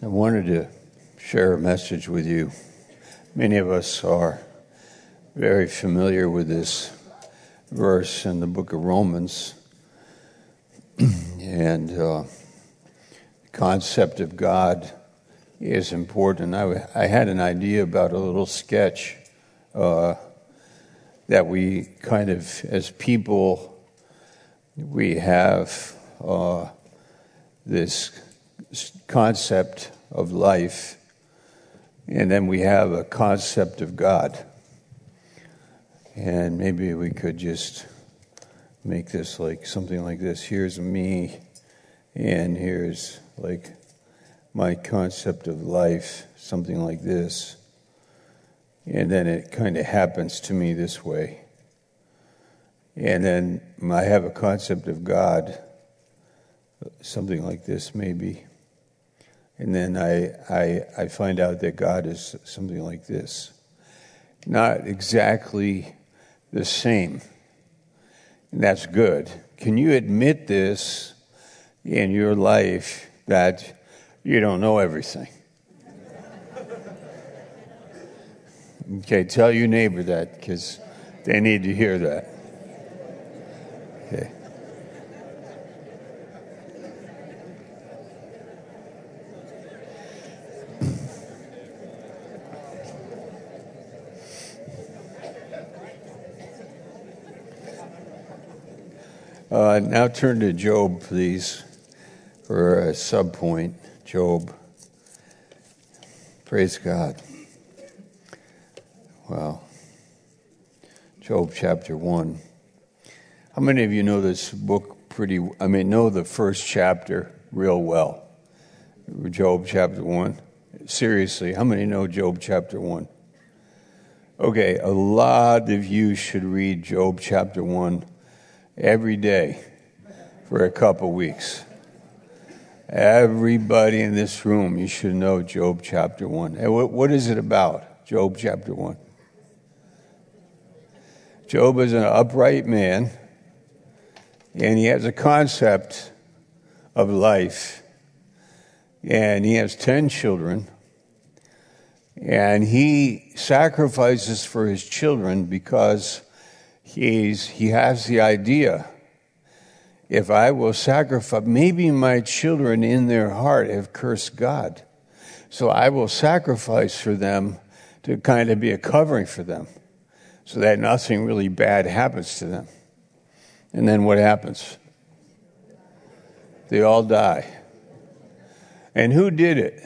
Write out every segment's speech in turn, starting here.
I wanted to share a message with you. Many of us are very familiar with this verse in the book of Romans, and the concept of God is important. I had an idea about a little sketch that we kind of, as people, we have this concept of life, and then we have a concept of God. And maybe we could just make this like something like this. Here's me, and here's like my concept of life, something like this. And then it kind of happens to me this way. And then I have a concept of God, something like this maybe. And then I find out that God is something like this. Not exactly the same. And that's good. Can you admit this in your life that you don't know everything? Okay, tell your neighbor that because they need to hear that. Okay. Now turn to Job, please, for a sub-point. Job. Praise God. Wow. Job chapter 1. How many of you know this book know the first chapter real well? Job chapter 1. Seriously, how many know Job chapter 1? Okay, a lot of you should read Job chapter 1 every day for a couple weeks. Everybody in this room, you should know Job chapter 1. And what is it about, Job chapter 1? Job is an upright man, and he has a concept of life, and he has 10 children, and he sacrifices for his children because he has the idea, if I will sacrifice, maybe my children in their heart have cursed God, so I will sacrifice for them to kind of be a covering for them so that nothing really bad happens to them. And then what happens? They all die. And who did it?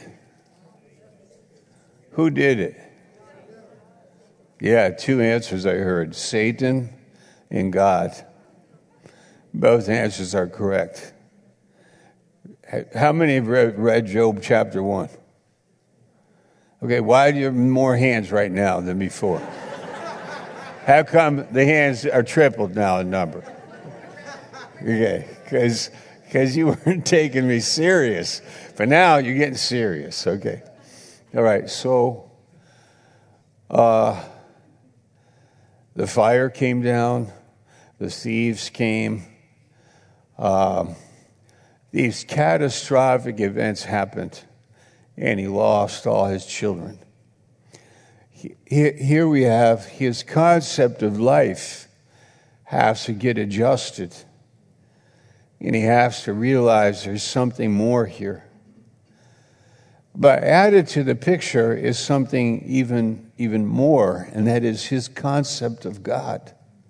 Who did it? Yeah, two answers I heard. Satan and God. Both answers are correct. How many have read Job chapter 1? Okay, why do you have more hands right now than before? How come the hands are tripled now in number? Okay, because you weren't taking me serious. But now you're getting serious, okay. All right, so the fire came down, the thieves came. These catastrophic events happened, and he lost all his children. Here we have his concept of life has to get adjusted, and he has to realize there's something more here. But added to the picture is something even more, and that is his concept of God.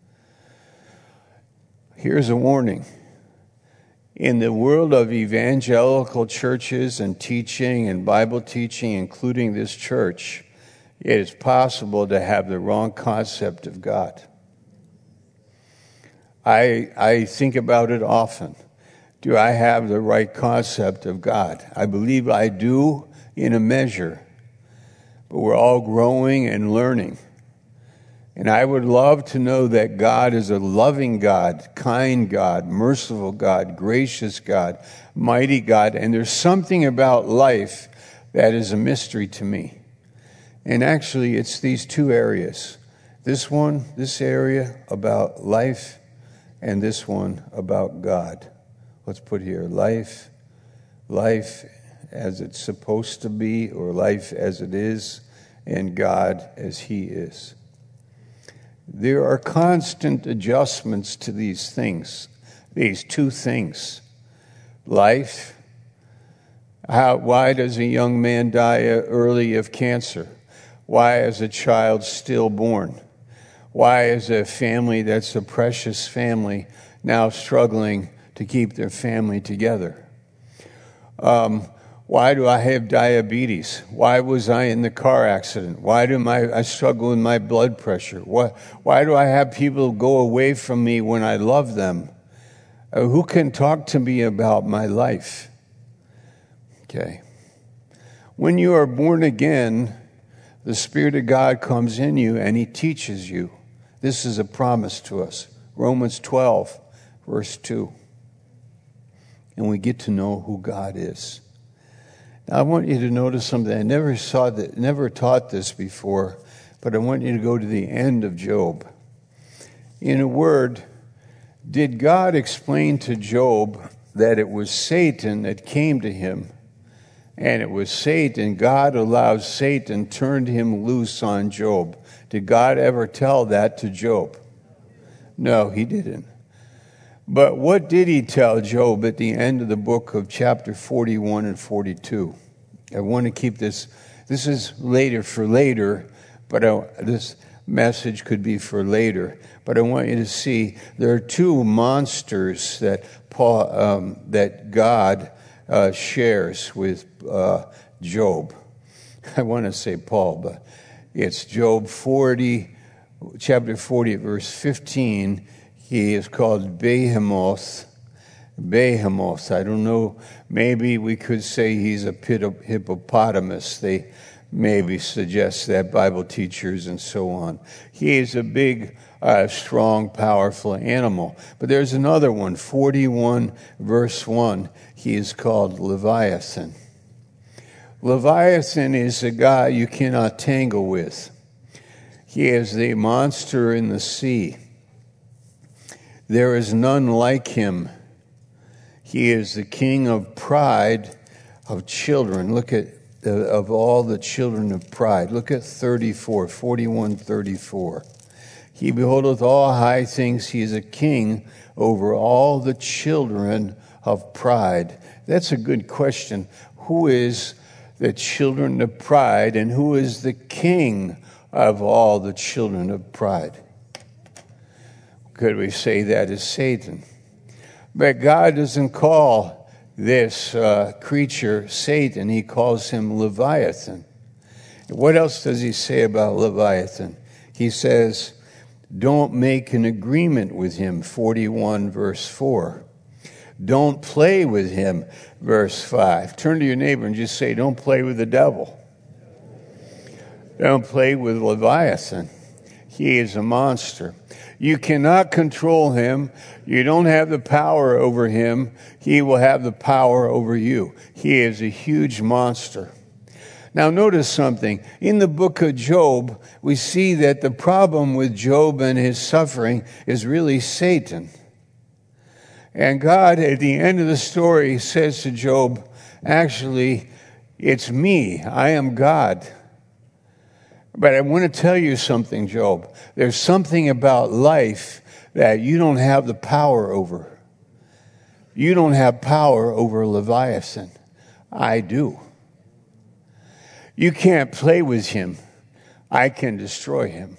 Here's a warning. In the world of evangelical churches and teaching and Bible teaching, including this church, it is possible to have the wrong concept of God. I think about it often. Do I have the right concept of God? I believe I do in a measure, but we're all growing and learning. And I would love to know that God is a loving God, kind God, merciful God, gracious God, mighty God. And there's something about life that is a mystery to me. And actually, it's these two areas. This area about life, and this one about God. Let's put here life as it's supposed to be, or life as it is, and God as He is. There are constant adjustments to these things, these two things. Life. Why does a young man die early of cancer? Why is a child stillborn? Why is a family that's a precious family now struggling to keep their family together? Why do I have diabetes? Why was I in the car accident? Why do I struggle with my blood pressure? Why do I have people go away from me when I love them? Who can talk to me about my life? Okay. When you are born again, the Spirit of God comes in you and He teaches you. This is a promise to us. Romans 12, verse 2. And we get to know who God is. Now, I want you to notice something. I never taught this before, but I want you to go to the end of Job. In a word, did God explain to Job that it was Satan that came to him? And it was Satan. God allowed Satan, turned him loose on Job. Did God ever tell that to Job? No, He didn't. But what did He tell Job at the end of the book of chapter 41 and 42? I want to keep this. This is later for later, but this message could be for later. But I want you to see there are two monsters that God shares with Job. I want to say Paul, but it's Job 40, chapter 40, verse 15. He is called Behemoth. Behemoth. I don't know. Maybe we could say he's a hippopotamus. They maybe suggest that, Bible teachers and so on. He is a big, strong, powerful animal. But there's another one, 41, verse 1. He is called Leviathan. Leviathan is a guy you cannot tangle with. He is the monster in the sea. There is none like him. He is the king of pride of children. Look at, of all the children of pride. Look at 41:34. He beholdeth all high things. He is a king over all the children of pride. That's a good question. Who is the children of pride, and who is the king of all the children of pride? Could we say that is Satan? But God doesn't call this creature Satan. He calls him Leviathan. What else does He say about Leviathan? He says, don't make an agreement with him, 41 verse 4. Don't play with him, verse 5. Turn to your neighbor and just say, don't play with the devil. Don't play with Leviathan. He is a monster. You cannot control him. You don't have the power over him. He will have the power over you. He is a huge monster. Now notice something. In the book of Job, we see that the problem with Job and his suffering is really Satan. And God, at the end of the story, says to Job, actually, it's me. I am God. But I want to tell you something, Job. There's something about life that you don't have the power over. You don't have power over Leviathan. I do. You can't play with him. I can destroy him.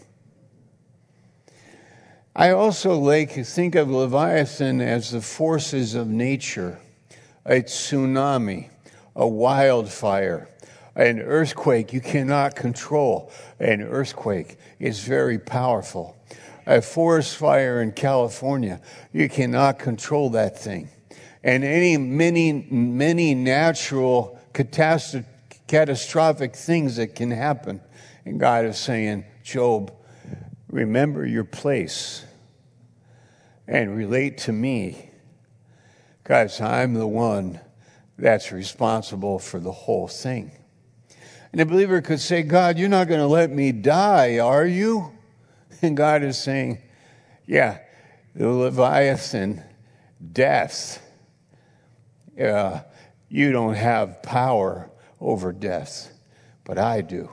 I also think of Leviathan as the forces of nature, a tsunami, a wildfire, an earthquake you cannot control. An earthquake is very powerful. A forest fire in California, you cannot control that thing. And many natural catastrophic things that can happen. And God is saying, Job, remember your place and relate to me, because I'm the one that's responsible for the whole thing. And a believer could say, God, you're not going to let me die, are you? And God is saying, yeah, the Leviathan, death, You don't have power over death, but I do.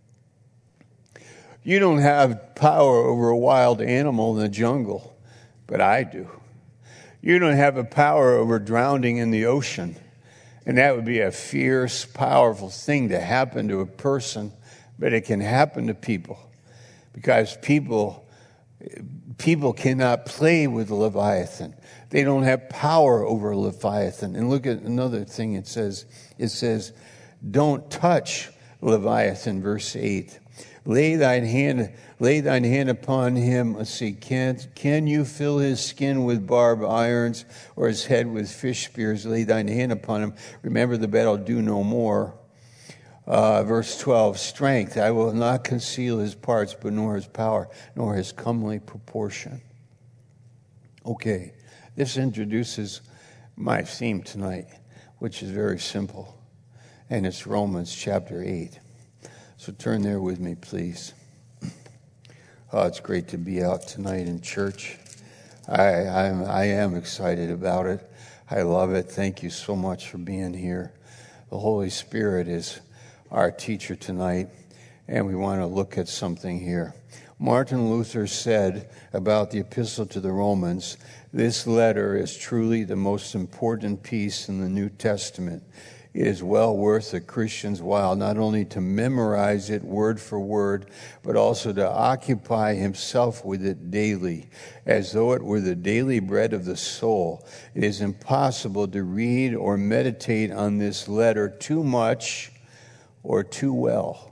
You don't have power over a wild animal in the jungle, but I do. You don't have a power over drowning in the ocean, and that would be a fierce, powerful thing to happen to a person, but it can happen to people because people cannot play with the Leviathan. They don't have power over Leviathan. And look at another thing it says. It says, don't touch Leviathan, verse 8. Lay thine hand upon him. Let's see, can you fill his skin with barbed irons or his head with fish spears? Lay thine hand upon him. Remember the battle, do no more. Verse 12, strength. I will not conceal his parts, but nor his power, nor his comely proportion. Okay, this introduces my theme tonight, which is very simple. And it's Romans chapter 8. So turn there with me, please. Oh, it's great to be out tonight in church. I am excited about it. I love it. Thank you so much for being here. The Holy Spirit is our teacher tonight, and we want to look at something here. Martin Luther said about the epistle to the Romans, this letter is truly the most important piece in the New Testament. It is well worth a Christian's while not only to memorize it word for word, but also to occupy himself with it daily, as though it were the daily bread of the soul. It is impossible to read or meditate on this letter too much or too well.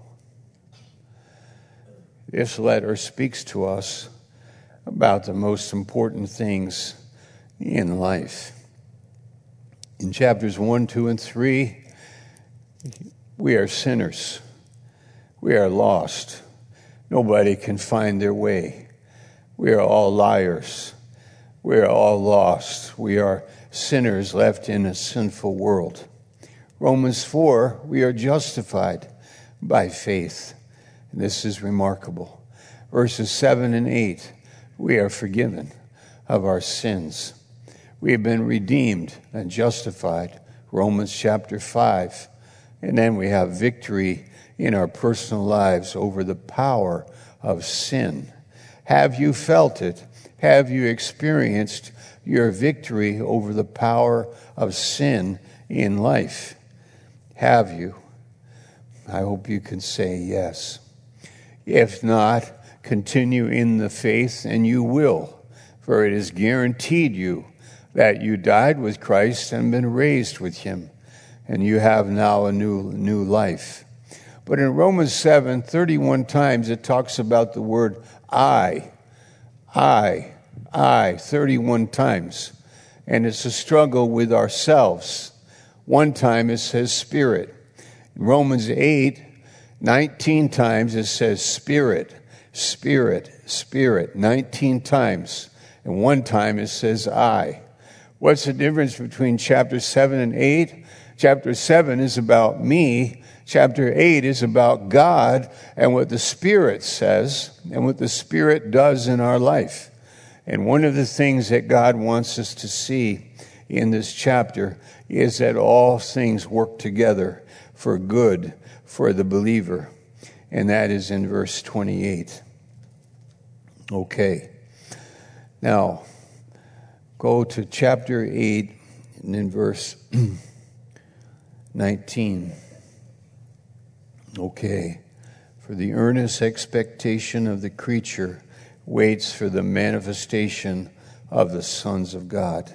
This letter speaks to us about the most important things in life. In chapters 1, 2, and 3, we are sinners. We are lost. Nobody can find their way. We are all liars. We are all lost. We are sinners left in a sinful world. Romans 4, we are justified by faith. And this is remarkable. Verses 7 and 8, we are forgiven of our sins. We have been redeemed and justified. Romans chapter 5. And then we have victory in our personal lives over the power of sin. Have you felt it? Have you experienced your victory over the power of sin in life? Have you? I hope you can say yes. If not, continue in the faith and you will, for it is guaranteed you that you died with Christ and been raised with him, and you have now a new life. But in Romans 7, 31 times it talks about the word I, 31 times. And it's a struggle with ourselves. One time it says spirit. In Romans 8, 19 times it says spirit, spirit, spirit, 19 times. And one time it says I. What's the difference between chapter 7 and 8? Chapter 7 is about me. Chapter 8 is about God and what the Spirit says and what the Spirit does in our life. And one of the things that God wants us to see in this chapter is that all things work together for good for the believer. And that is in verse 28. Okay. Now, go to chapter 8 and in verse 19. Okay. For the earnest expectation of the creature waits for the manifestation of the sons of God.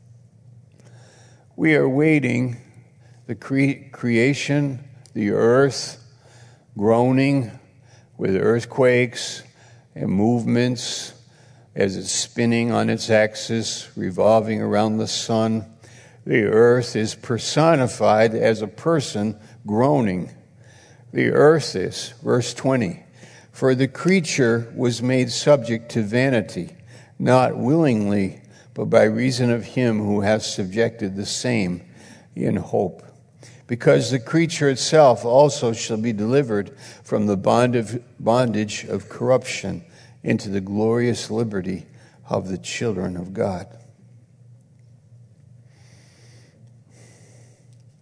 We are waiting, the creation, the earth, groaning with earthquakes and movements as it's spinning on its axis, revolving around the sun. The earth is personified as a person groaning. The earth is, verse 20, for the creature was made subject to vanity, not willingly, but by reason of him who has subjected the same in hope. Because the creature itself also shall be delivered from the bondage of corruption into the glorious liberty of the children of God.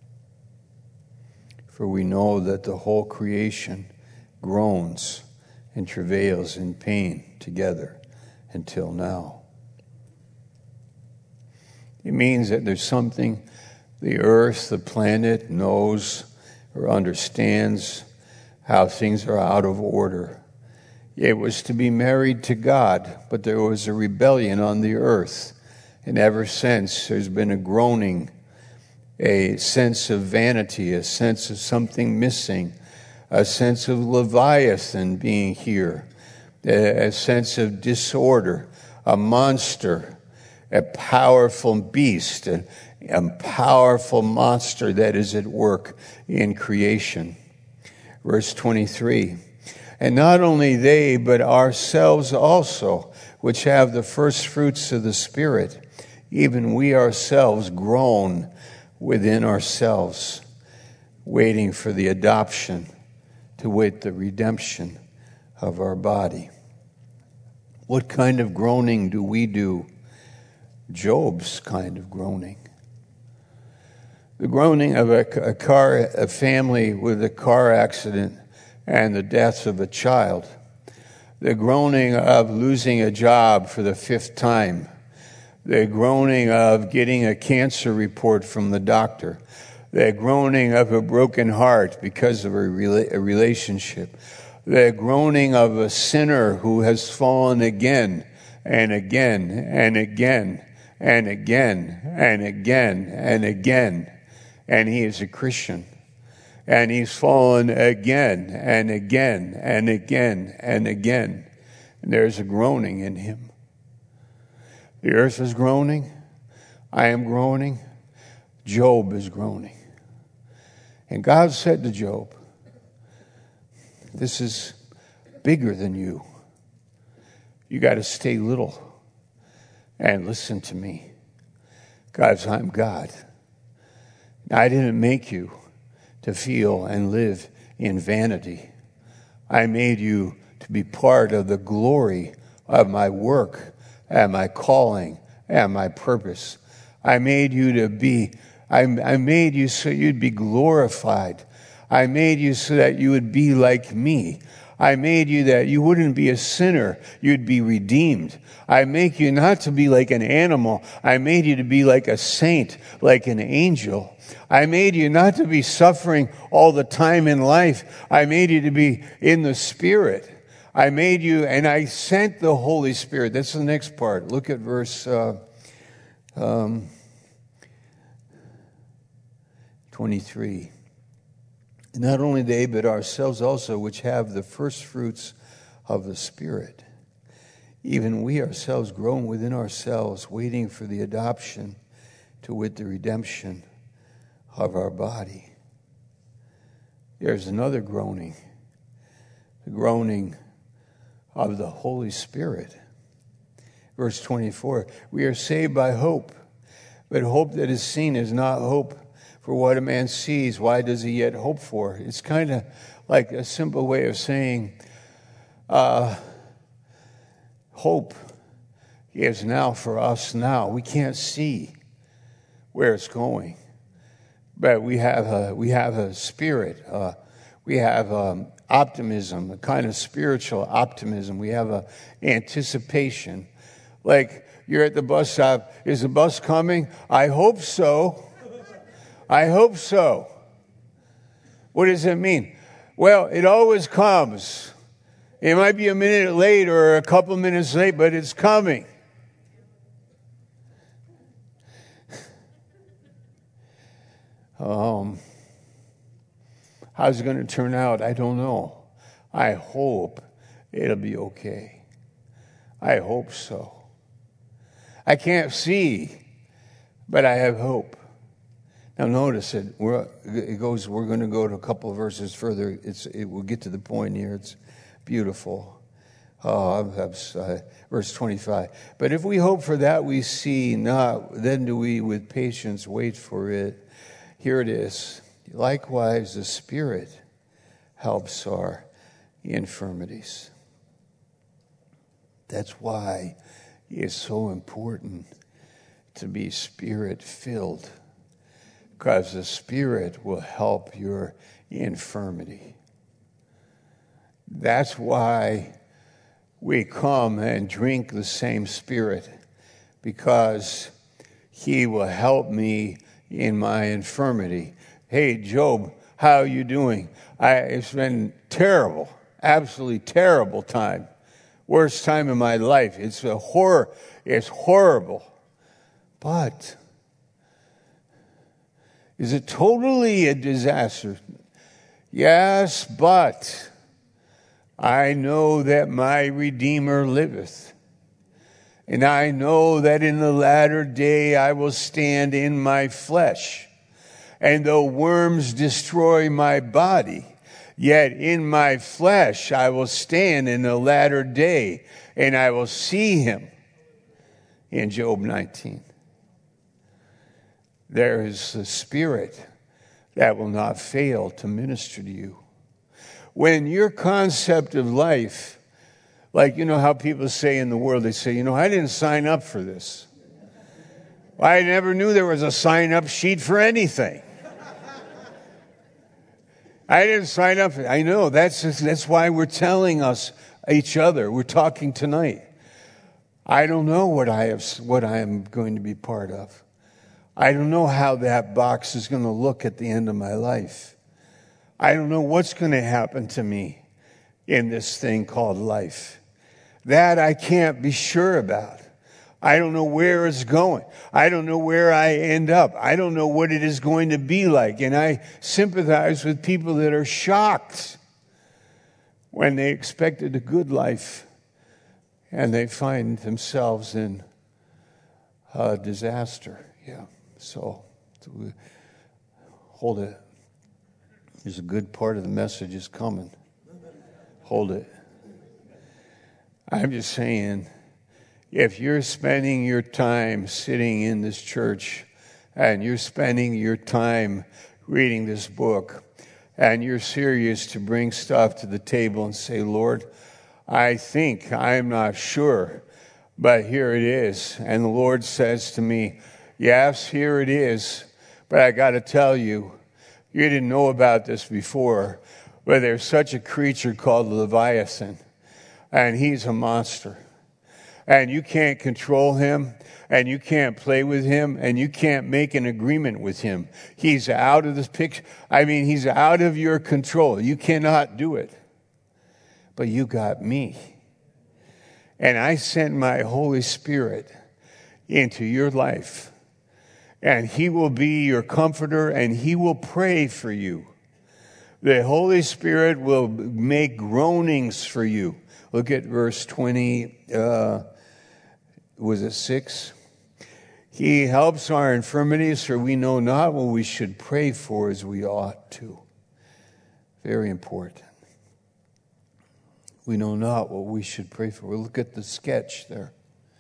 For we know that the whole creation groans and travails in pain together until now. It means that there's something the earth, the planet, knows or understands how things are out of order. It was to be married to God, but there was a rebellion on the earth. And ever since, there's been a groaning, a sense of vanity, a sense of something missing, a sense of Leviathan being here, a sense of disorder, a monster, a powerful beast, a powerful monster that is at work in creation. Verse 23, and not only they, but ourselves also, which have the first fruits of the Spirit, even we ourselves groan within ourselves, waiting for the adoption, to wit, the redemption of our body. What kind of groaning do we do? Job's kind of groaning. The groaning of a family with a car accident and the death of a child. The groaning of losing a job for the 5th time. The groaning of getting a cancer report from the doctor. The groaning of a broken heart because of a relationship. The groaning of a sinner who has fallen again and again and again and again and again and again. And he is a Christian. And he's fallen again and again and again and again. And there's a groaning in him. The earth is groaning. I am groaning. Job is groaning. And God said to Job, this is bigger than you. You got to stay little and listen to me. Because I'm God. I didn't make you to feel and live in vanity. I made you to be part of the glory of my work and my calling and my purpose. I made you to be, I made you so you'd be glorified. I made you so that you would be like me. I made you that you wouldn't be a sinner, you'd be redeemed. I make you not to be like an animal. I made you to be like a saint, like an angel. I made you not to be suffering all the time in life. I made you to be in the Spirit. I made you, and I sent the Holy Spirit. That's the next part. Look at verse 23. Not only they, but ourselves also, which have the first fruits of the Spirit. Even we ourselves groan within ourselves, waiting for the adoption, to wit, the redemption of our body. There's another groaning, the groaning of the Holy Spirit. Verse 24, we are saved by hope, but hope that is seen is not hope. For what a man sees, why does he yet hope for? It's kind of like a simple way of saying hope is now for us now. We can't see where it's going, but we have a spirit. We have optimism, a kind of spiritual optimism. We have a anticipation. Like you're at the bus stop. Is the bus coming? I hope so. I hope so. What does it mean? Well, it always comes. It might be a minute late or a couple minutes late, but it's coming. How's it going to turn out? I don't know. I hope it'll be okay. I hope so. I can't see, but I have hope. Now notice it. We're going to go to a couple of verses further. We'll get to the point here. It's beautiful. Verse 25. But if we hope for that we see not, then do we with patience wait for it. Here it is. Likewise, the Spirit helps our infirmities. That's why it's so important to be Spirit-filled. Because the Spirit will help your infirmity. That's why we come and drink the same Spirit, because He will help me in my infirmity. Hey, Job, how are you doing? It's been terrible, absolutely terrible time. Worst time in my life. It's a horror. It's horrible. But is it totally a disaster? Yes, but I know that my Redeemer liveth. And I know that in the latter day I will stand in my flesh. And though worms destroy my body, yet in my flesh I will stand in the latter day, and I will see Him. In Job 19. There is a Spirit that will not fail to minister to you. When your concept of life, like, you know how people say in the world, they say, I didn't sign up for this. I never knew there was a sign-up sheet for anything. I didn't sign up. I know. That's why we're telling each other. We're talking tonight. I don't know what I am going to be part of. I don't know how that box is going to look at the end of my life. I don't know what's going to happen to me in this thing called life. That I can't be sure about. I don't know where it's going. I don't know where I end up. I don't know what it is going to be like. And I sympathize with people that are shocked when they expected a good life and they find themselves in a disaster. Yeah. So hold it. There's a good part of the message is coming. Hold it. I'm just saying, if you're spending your time sitting in this church and you're spending your time reading this book and you're serious to bring stuff to the table and say, Lord, I'm not sure, but here it is. And the Lord says to me, yes, here it is, but I got to tell you, you didn't know about this before, but there's such a creature called Leviathan, and he's a monster. And you can't control him, and you can't play with him, and you can't make an agreement with him. He's out of this picture. He's out of your control. You cannot do it. But you got me. And I sent my Holy Spirit into your life. And He will be your comforter, and He will pray for you. The Holy Spirit will make groanings for you. Look at verse 20, was it 6? He helps our infirmities, for we know not what we should pray for as we ought to. Very important. We know not what we should pray for. Look at the sketch there.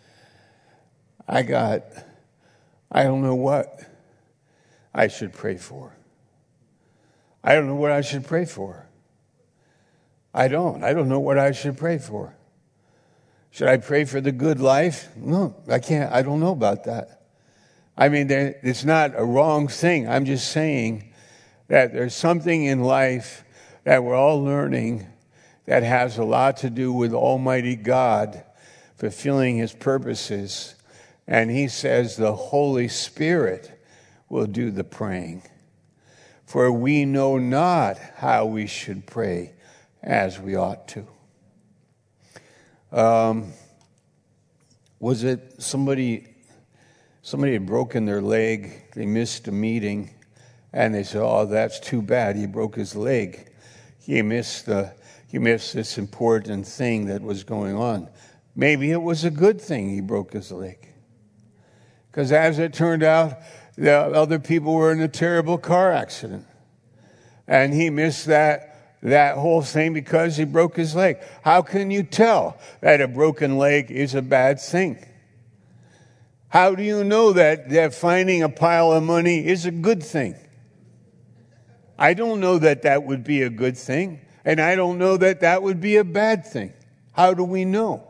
I don't know what I should pray for. I don't know what I should pray for. I don't know what I should pray for. Should I pray for the good life? No, I can't. I don't know about that. It's not a wrong thing. I'm just saying that there's something in life that we're all learning that has a lot to do with Almighty God fulfilling His purposes. And He says the Holy Spirit will do the praying. For we know not how we should pray as we ought to. Was it somebody had broken their leg, they missed a meeting, and they said, oh, that's too bad, he broke his leg. He missed this important thing that was going on. Maybe it was a good thing he broke his leg. Because as it turned out, the other people were in a terrible car accident. And he missed that whole thing because he broke his leg. How can you tell that a broken leg is a bad thing? How do you know that finding a pile of money is a good thing? I don't know that would be a good thing. And I don't know that would be a bad thing. How do we know?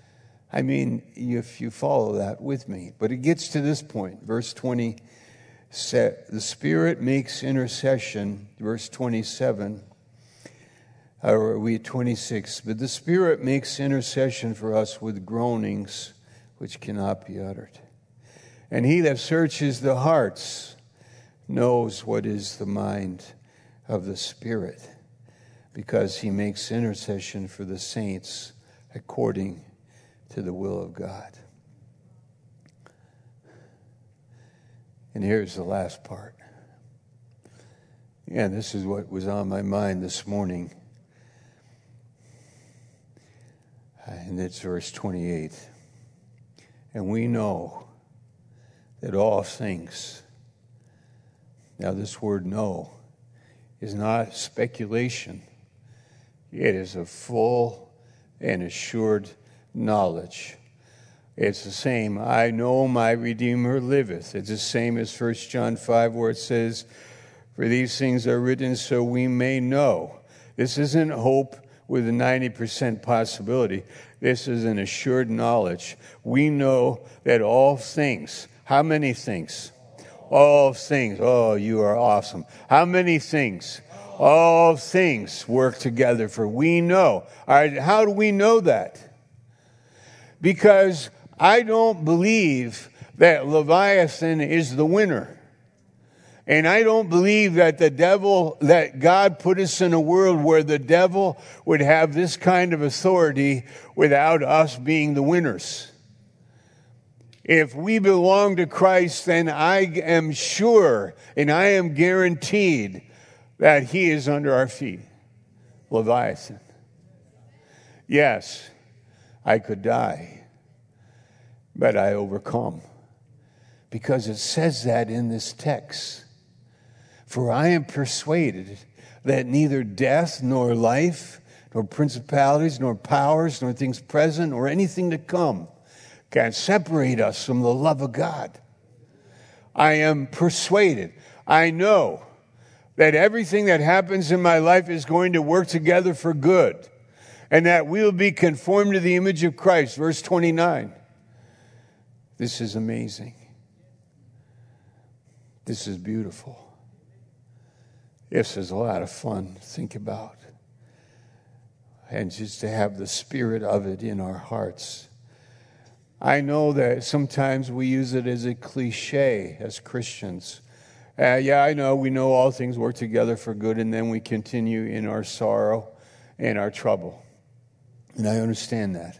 If you follow that with me. But it gets to this point, verse 26. The Spirit makes intercession, verse 27, or are we at 26? But the Spirit makes intercession for us with groanings which cannot be uttered. And he that searches the hearts knows what is the mind of the Spirit, because he makes intercession for the saints according to the will of God. And here's the last part. And this is what was on my mind this morning. And it's verse 28. And we know that all things, now this word know is not speculation. It is a full and assured knowledge. It's the same, I know my Redeemer liveth. It's the same as 1 John 5 where it says, for these things are written so we may know. This isn't hope with a 90% possibility. This is an assured knowledge. We know that all things, how many things? All things. Oh, you are awesome. How many things? All things work together for we know. All right, how do we know that? Because I don't believe that Leviathan is the winner. And I don't believe that that God put us in a world where the devil would have this kind of authority without us being the winners. If we belong to Christ, then I am sure and I am guaranteed that he is under our feet. Leviathan. Yes, I could die, but I overcome. Because it says that in this text. For I am persuaded that neither death nor life, nor principalities, nor powers, nor things present, or anything to come can separate us from the love of God. I am persuaded. I know that everything that happens in my life is going to work together for good, and that we will be conformed to the image of Christ. Verse 29. This is amazing. This is beautiful. This is a lot of fun to think about. And just to have the spirit of it in our hearts. I know that sometimes we use it as a cliche as Christians. I know, we know all things work together for good, and then we continue in our sorrow and our trouble. And I understand that.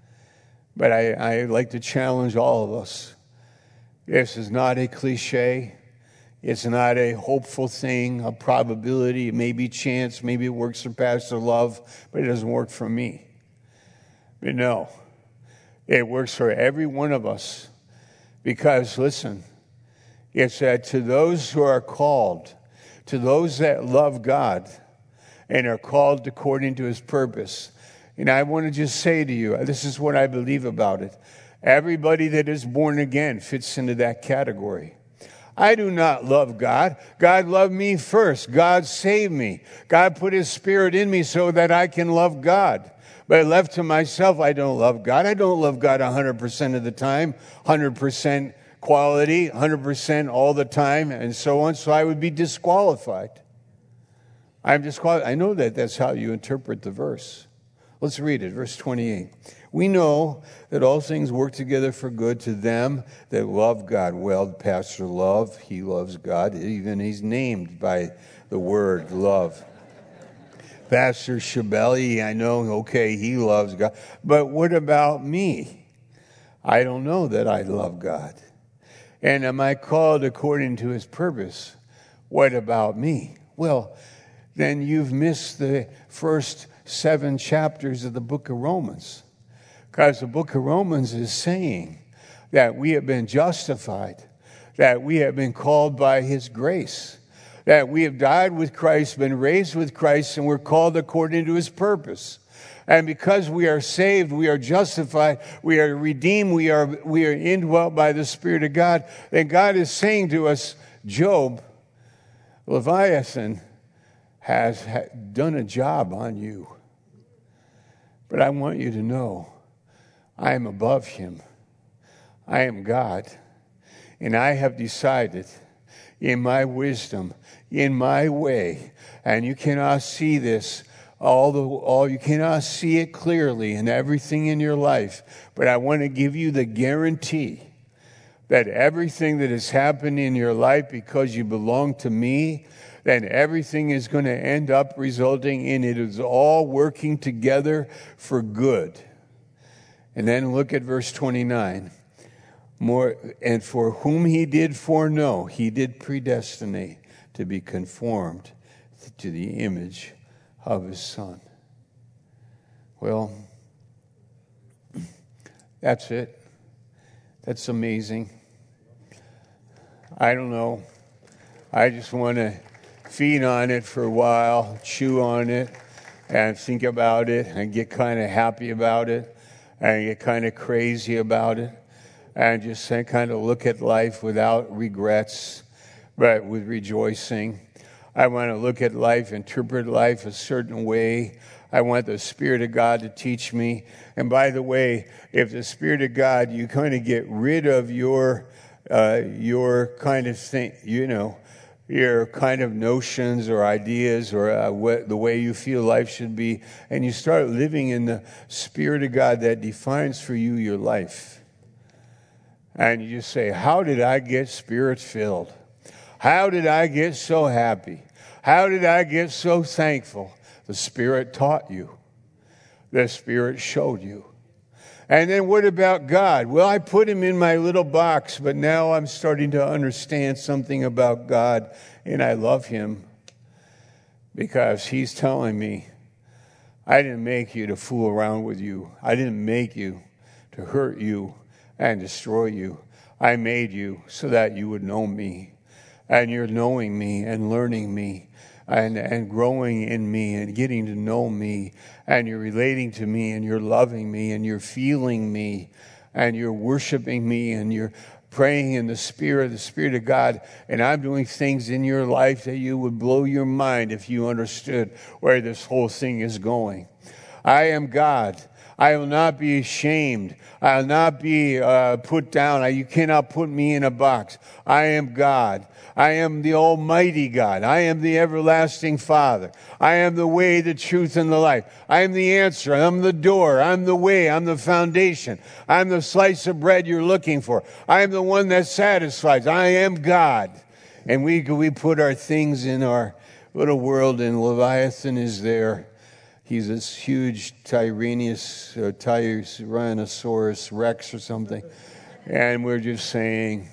But I like to challenge all of us. This is not a cliche. It's not a hopeful thing, a probability. It may be chance. Maybe it works for Pastor Love, but it doesn't work for me. But no, it works for every one of us. Because, listen, it's that to those who are called, to those that love God and are called according to his purpose. And I want to just say to you, this is what I believe about it. Everybody that is born again fits into that category. I do not love God. God loved me first. God saved me. God put his spirit in me so that I can love God. But left to myself, I don't love God. I don't love God 100% of the time, 100% quality, 100% all the time, and so on. So I would be disqualified. I'm disqualified. I know that that's how you interpret the verse. Let's read it, verse 28. We know that all things work together for good to them that love God. Well, Pastor Love, he loves God. Even he's named by the word love. Pastor Shabelli, I know, okay, he loves God. But what about me? I don't know that I love God. And am I called according to his purpose? What about me? Well, then you've missed the first 7 chapters of the book of Romans. Because the book of Romans is saying that we have been justified, that we have been called by his grace, that we have died with Christ, been raised with Christ, and we're called according to his purpose. And because we are saved, we are justified, we are redeemed, we are indwelt by the Spirit of God, then God is saying to us, Job, Leviathan has done a job on you. But I want you to know, I am above him. I am God. And I have decided, in my wisdom, in my way. And you cannot see this, you cannot see it clearly in everything in your life. But I want to give you the guarantee that everything that has happened in your life because you belong to me, then everything is going to end up resulting in it is all working together for good. And then look at verse 29. And for whom he did foreknow, he did predestinate to be conformed to the image of his Son. Well, that's it. That's amazing. I don't know. I just want to feed on it for a while, chew on it, and think about it, and get kind of happy about it, and get kind of crazy about it, and just kind of look at life without regrets, but with rejoicing. I want to look at life, interpret life a certain way. I want the Spirit of God to teach me. And by the way, if the Spirit of God, you kind of get rid of your kind of thing, your kind of notions or ideas or the way you feel life should be, and you start living in the Spirit of God that defines for you your life. And you just say, how did I get Spirit-filled? How did I get so happy? How did I get so thankful? The Spirit taught you. The Spirit showed you. And then what about God? Well, I put him in my little box, but now I'm starting to understand something about God, and I love him because he's telling me, I didn't make you to fool around with you. I didn't make you to hurt you and destroy you. I made you so that you would know me, and you're knowing me and learning me and growing in me and getting to know me, and you're relating to me and you're loving me and you're feeling me and you're worshiping me and you're praying in the Spirit of God, and I'm doing things in your life that you would blow your mind if you understood where this whole thing is going. I am God. I will not be ashamed. I will not be put down. You cannot put me in a box. I am God. I am the Almighty God. I am the everlasting Father. I am the way, the truth, and the life. I am the answer. I'm the door. I'm the way. I'm the foundation. I'm the slice of bread you're looking for. I am the one that satisfies. I am God. And we put our things in our little world, and Leviathan is there. He's this huge Tyrannosaurus Rex or something. And we're just saying,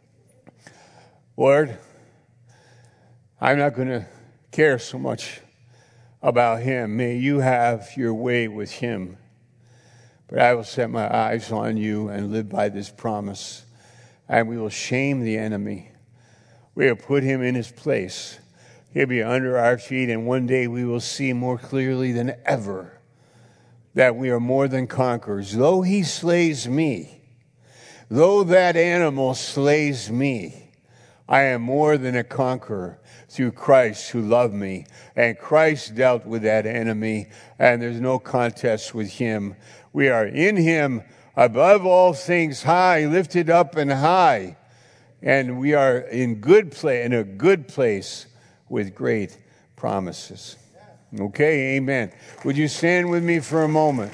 Lord, I'm not going to care so much about him. May you have your way with him. But I will set my eyes on you and live by this promise. And we will shame the enemy. We will put him in his place. He'll be under our feet, and one day we will see more clearly than ever that we are more than conquerors. Though he slays me, though that animal slays me, I am more than a conqueror through Christ who loved me. And Christ dealt with that enemy, and there's no contest with him. We are in him, above all things high, lifted up and high. And we are in a good place with great promises. Okay, amen. Would you stand with me for a moment?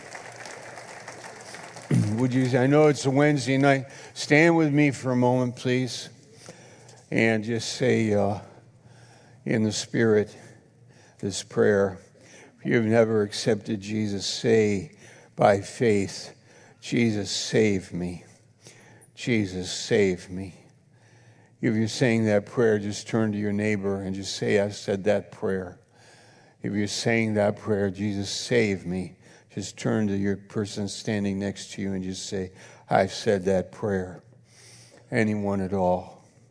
I know it's a Wednesday night. Stand with me for a moment, please. And just say in the Spirit this prayer. If you've never accepted Jesus, say by faith, Jesus, save me. Jesus, save me. If you're saying that prayer, just turn to your neighbor and just say, I said that prayer. If you're saying that prayer, Jesus, save me, just turn to your person standing next to you and just say, I've said that prayer. Anyone at all.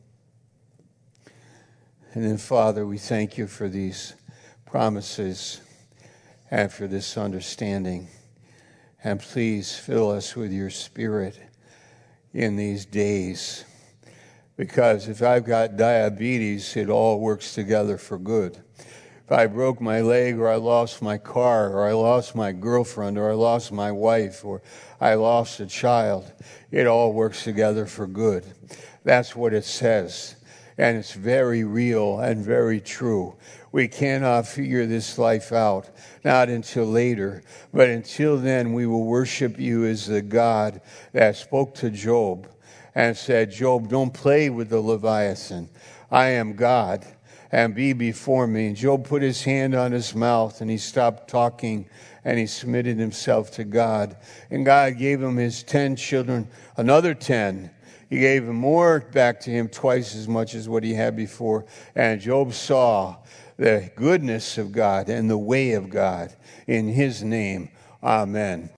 And then, Father, we thank you for these promises and for this understanding. And please fill us with your Spirit in these days. Because if I've got diabetes, it all works together for good. If I broke my leg, or I lost my car, or I lost my girlfriend, or I lost my wife, or I lost a child, it all works together for good. That's what it says. and it's very real and very true. We cannot figure this life out, not until later. But until then, we will worship you as the God that spoke to Job and said, Job, don't play with the Leviathan. I am God, and be before me. And Job put his hand on his mouth, and he stopped talking, and he submitted himself to God. And God gave him his 10 children, another 10. He gave him more back to him, twice as much as what he had before. And Job saw the goodness of God and the way of God. In his name, amen.